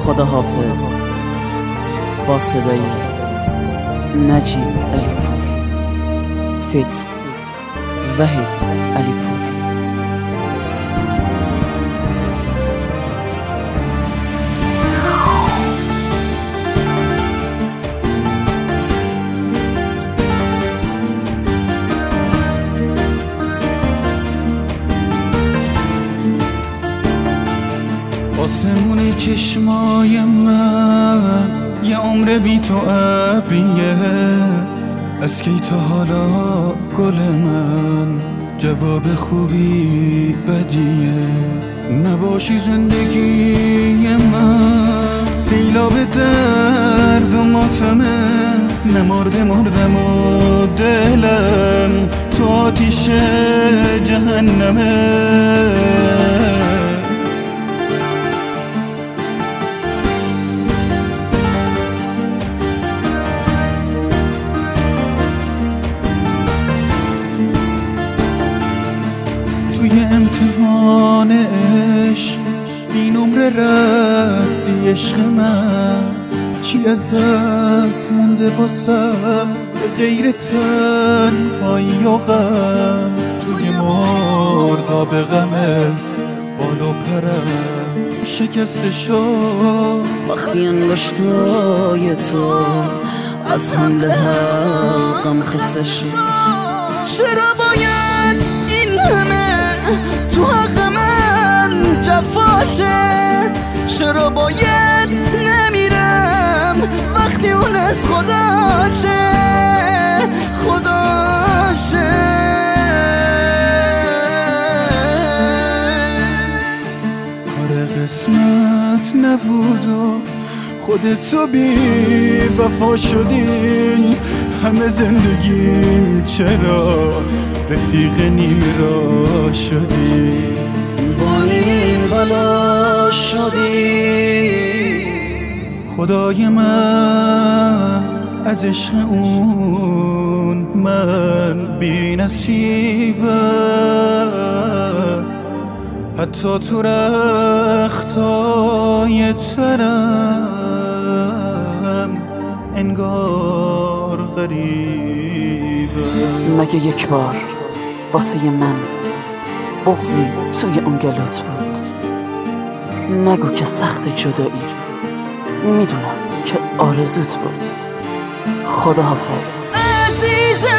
خداحافظ با صدای نجیب علیپور فیت وحید علیپور. آسمون چشمای من یه عمر بی تو ابریه، از کی تا حالا گل من جواب خوبی بدیه. نباشی زندگی من سیلاب درد و ماتمه، مردم و دلم تو آتیش جهنمه. توی امتحان عشق این عمر رفتی عشق من، چی ازت مونده واسم به غیر تنهایی و غم؟ توی مرداب غمت بال و پرم شکسته شد وقتی انگشتای تو از حمله حقم خسته شد. چرا باید این همه تو حق من جفاشه؟ چرا باید نمیرم وقتی اون از خداشه؟ کار قسمت نبود و خودتو بی وفا شدی. همه زندگیم چرا رفیق نیم را شدی؟ با این بلا شدی. خدای من از عشق اون من بی نصیبم، حتی تو رختای ترم انگار غریبم. مگه یک بار واسه من بغضی توی اون گلوت بود؟ نگو که سخت جدایی، میدونم که آرزوت بود. خداحافظ عزیزم،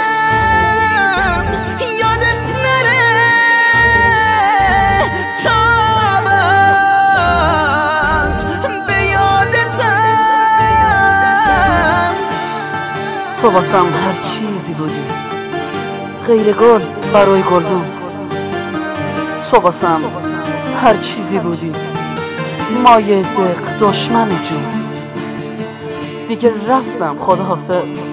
یادت نره تابت به یادتم. تو واسم هر چیزی بودی غیر گل برای گلدون. تو واسم هر چیزی بودی مایه دق دشمن جون. دیگه رفتم، خداحافظ.